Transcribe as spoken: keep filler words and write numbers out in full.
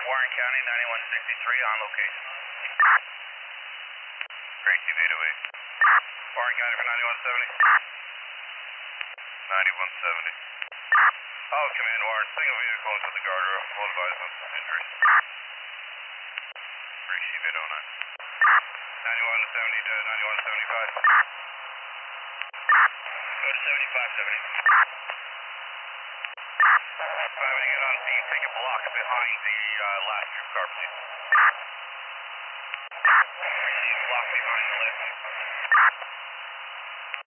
Warren County, ninety-one sixty-three, on location. Great, Chief eight oh eight. Warren County for ninety-one seventy. ninety-one seventy. Oh, Command Warren, single vehicle into the guardrail. Full advised on injury. Great, Chief eight oh nine. ninety-one seventy to ninety-one seventy-five. Go to seventy-five seventy. Five, when you get on scene, take a block behind the uh, last troop car, please. Receive block behind the lift.